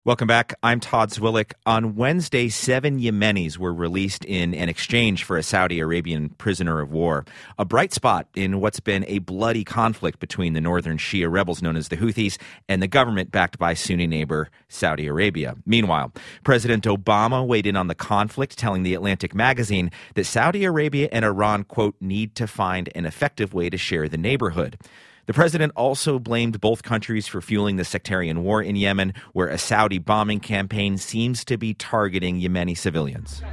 Welcome back. I'm Todd Zwillich. On Wednesday, 7 Yemenis were released in an exchange for a Saudi Arabian prisoner of war, a bright spot in what's been a bloody conflict between the northern Shia rebels known as the Houthis and the government backed by Sunni neighbor Saudi Arabia. Meanwhile, President Obama weighed in on the conflict, telling The Atlantic magazine that Saudi Arabia and Iran, quote, need to find an effective way to share the neighborhood. The president also blamed both countries for fueling the sectarian war in Yemen, where a Saudi bombing campaign seems to be targeting Yemeni civilians.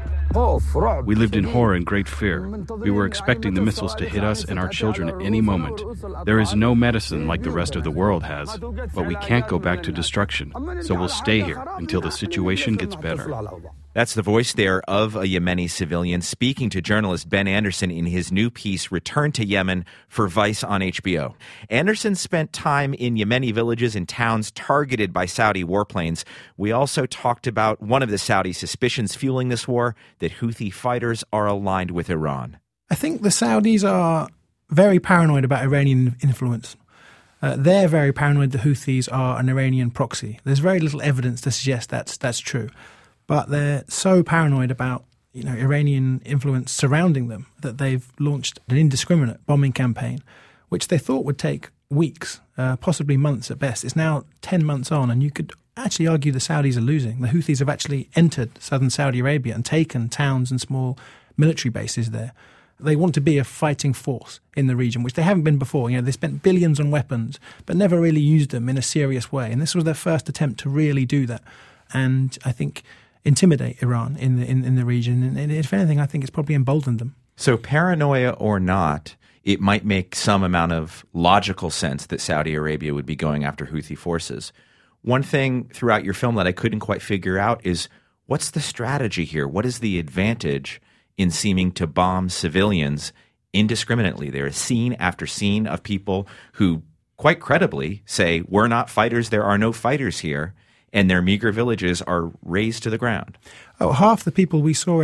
We lived in horror and great fear. We were expecting the missiles to hit us and our children at any moment. There is no medicine like the rest of the world has, but we can't go back to destruction, so we'll stay here until the situation gets better. That's the voice there of a Yemeni civilian speaking to journalist Ben Anderson in his new piece, Return to Yemen, for Vice on HBO. Anderson spent time in Yemeni villages and towns targeted by Saudi warplanes. We also talked about one of the Saudi suspicions fueling this war, that Houthi fighters are aligned with Iran. I think the Saudis are very paranoid about Iranian influence. They're very paranoid the Houthis are an Iranian proxy. There's very little evidence to suggest that's true. But they're so paranoid about Iranian influence surrounding them that they've launched an indiscriminate bombing campaign, which they thought would take weeks, possibly months at best. It's now 10 months on, and you could actually argue the Saudis are losing. The Houthis have actually entered southern Saudi Arabia and taken towns and small military bases there. They want to be a fighting force in the region, which they haven't been before. They spent billions on weapons, but never really used them in a serious way. And this was their first attempt to really do that. And I think intimidate Iran in the region. And if anything, I think it's probably emboldened them. So paranoia or not, it might make some amount of logical sense that Saudi Arabia would be going after Houthi forces. One thing throughout your film that I couldn't quite figure out is, what's the strategy here? What is the advantage in seeming to bomb civilians indiscriminately? There is scene after scene of people who quite credibly say, we're not fighters, there are no fighters here, and their meager villages are razed to the ground. Oh, half the people we saw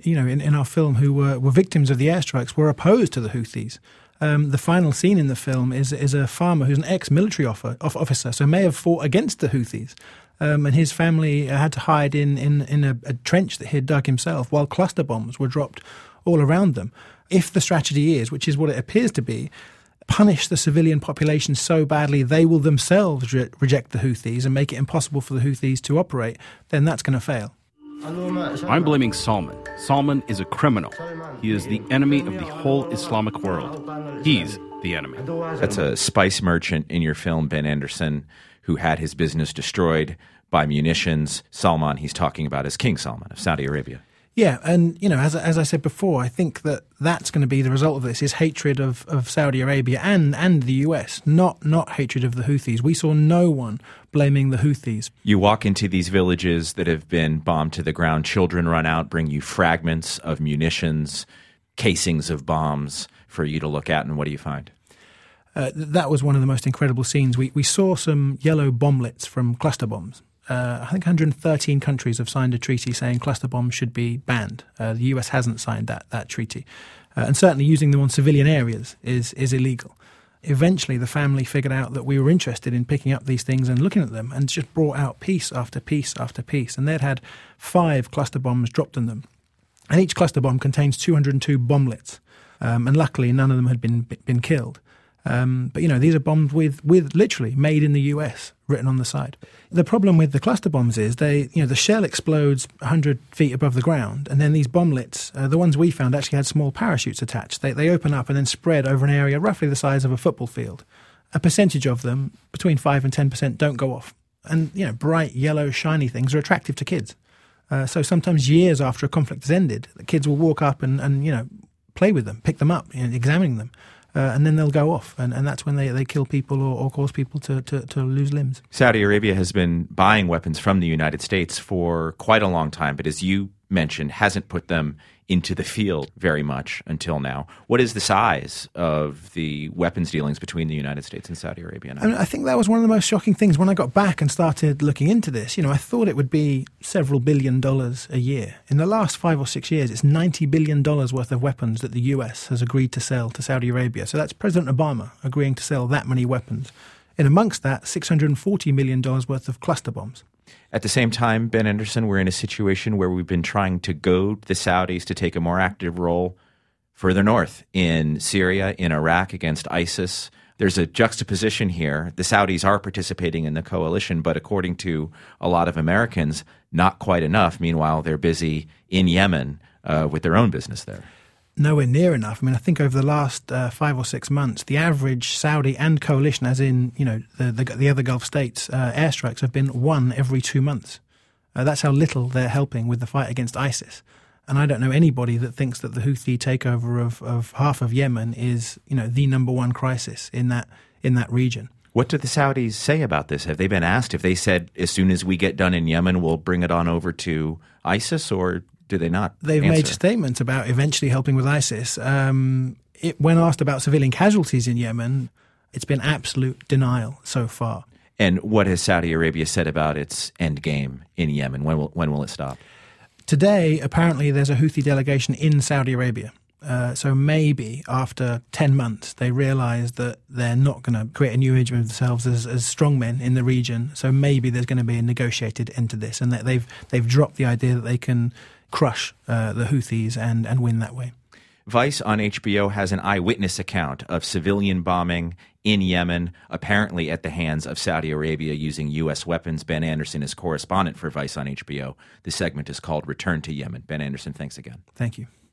in our film who were victims of the airstrikes were opposed to the Houthis. The final scene in the film is a farmer who's an ex-military officer, so may have fought against the Houthis. And his family had to hide in a trench that he had dug himself while cluster bombs were dropped all around them. If the strategy is, which is what it appears to be, punish the civilian population so badly they will themselves reject the Houthis and make it impossible for the Houthis to operate, then that's going to fail. I'm blaming Salman. Salman is a criminal. He is the enemy of the whole Islamic world. He's the enemy. That's a spice merchant in your film, Ben Anderson, who had his business destroyed by munitions. Salman, he's talking about, as King Salman of Saudi Arabia. Yeah, and as I said before, I think that's going to be the result of this, is hatred of Saudi Arabia and the US, not hatred of the Houthis. We saw no one blaming the Houthis. You walk into these villages that have been bombed to the ground, children run out, bring you fragments of munitions, casings of bombs for you to look at, and what do you find? That was one of the most incredible scenes. We saw some yellow bomblets from cluster bombs. I think 113 countries have signed a treaty saying cluster bombs should be banned. The US hasn't signed that treaty. And certainly using them on civilian areas is illegal. Eventually, the family figured out that we were interested in picking up these things and looking at them, and just brought out piece after piece after piece. And they'd had 5 cluster bombs dropped on them. And each cluster bomb contains 202 bomblets. And luckily, none of them had been killed. But these are bombs with literally made in the US written on the side. The problem with the cluster bombs is the shell explodes 100 feet above the ground, and then these bomblets, the ones we found, actually had small parachutes attached. They open up and then spread over an area roughly the size of a football field. A percentage of them, between 5 and 10%, don't go off. And bright yellow shiny things are attractive to kids. So sometimes years after a conflict has ended, the kids will walk up and play with them, pick them up, examine them. And then they'll go off, and that's when they kill people or cause people to lose limbs. Saudi Arabia has been buying weapons from the United States for quite a long time, but as you mentioned, hasn't put them into the field very much until now. What is the size of the weapons dealings between the United States and Saudi Arabia now? I think that was one of the most shocking things when I got back and started looking into this. I thought it would be several $1 billion a year. In the last 5 or 6 years, it's $90 billion worth of weapons that the US has agreed to sell to Saudi Arabia. So that's President Obama agreeing to sell that many weapons. And amongst that, $640 million worth of cluster bombs. At the same time, Ben Anderson, we're in a situation where we've been trying to goad the Saudis to take a more active role further north in Syria, in Iraq against ISIS. There's a juxtaposition here. The Saudis are participating in the coalition, but according to a lot of Americans, not quite enough. Meanwhile, they're busy in Yemen with their own business there. Nowhere near enough. I mean, I think over the last 5 or 6 months, the average Saudi and coalition, as in, the other Gulf states, airstrikes have been 1 every 2 months. That's how little they're helping with the fight against ISIS. And I don't know anybody that thinks that the Houthi takeover of half of Yemen is, the number one crisis in that region. What do the Saudis say about this? Have they been asked if they said, as soon as we get done in Yemen, we'll bring it on over to ISIS, or do they not They've answer? made statements about eventually helping with ISIS. When asked about civilian casualties in Yemen, it's been absolute denial so far. And what has Saudi Arabia said about its end game in Yemen? When will it stop? Today, apparently, there's a Houthi delegation in Saudi Arabia. So maybe after 10 months, they realize that they're not going to create a new image of themselves as strongmen in the region. So maybe there's going to be a negotiated end to this, and that they've dropped the idea that they can crush the Houthis and win that way. Vice on HBO has an eyewitness account of civilian bombing in Yemen, apparently at the hands of Saudi Arabia using U.S. weapons. Ben Anderson is correspondent for Vice on HBO. The segment is called Return to Yemen. Ben Anderson, thanks again. Thank you.